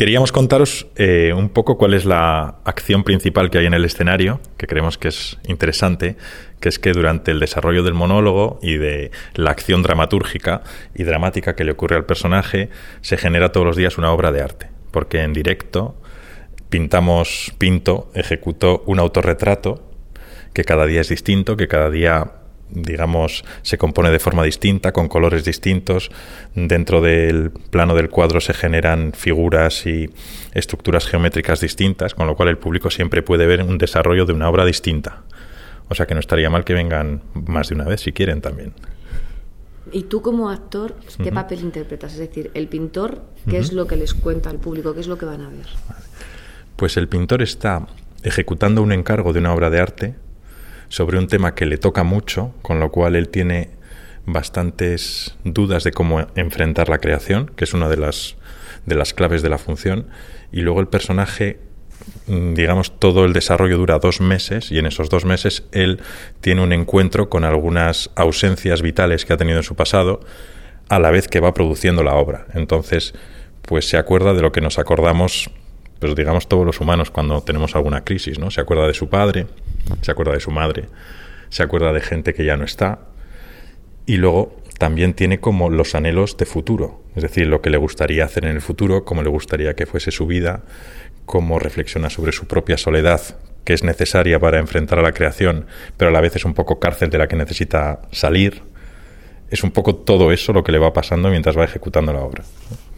queríamos contaros un poco cuál es la acción principal que hay en el escenario, que creemos que es interesante, que es que durante el desarrollo del monólogo y de la acción dramatúrgica y dramática que le ocurre al personaje, se genera todos los días una obra de arte, porque en directo ejecutó un autorretrato que cada día es distinto, que cada día, digamos, se compone de forma distinta, con colores distintos. Dentro del plano del cuadro se generan figuras y estructuras geométricas distintas, con lo cual el público siempre puede ver un desarrollo de una obra distinta. O sea que no estaría mal que vengan más de una vez, si quieren también. Y tú como actor, ¿qué papel interpretas? Es decir, el pintor, ¿qué es lo que les cuenta al público? ¿Qué es lo que van a ver? Pues el pintor está ejecutando un encargo de una obra de arte sobre un tema que le toca mucho, con lo cual él tiene bastantes dudas de cómo enfrentar la creación, que es una de las claves de la función, y luego el personaje, digamos, todo el desarrollo dura 2 meses, y en esos 2 meses él tiene un encuentro con algunas ausencias vitales que ha tenido en su pasado, a la vez que va produciendo la obra. Entonces, pues se acuerda de lo que nos acordamos, pues digamos, todos los humanos cuando tenemos alguna crisis, ¿no? Se acuerda de su padre, se acuerda de su madre, se acuerda de gente que ya no está, y luego también tiene como los anhelos de futuro, es decir, lo que le gustaría hacer en el futuro, cómo le gustaría que fuese su vida, cómo reflexiona sobre su propia soledad, que es necesaria para enfrentar a la creación, pero a la vez es un poco cárcel de la que necesita salir. Es un poco todo eso lo que le va pasando mientras va ejecutando la obra.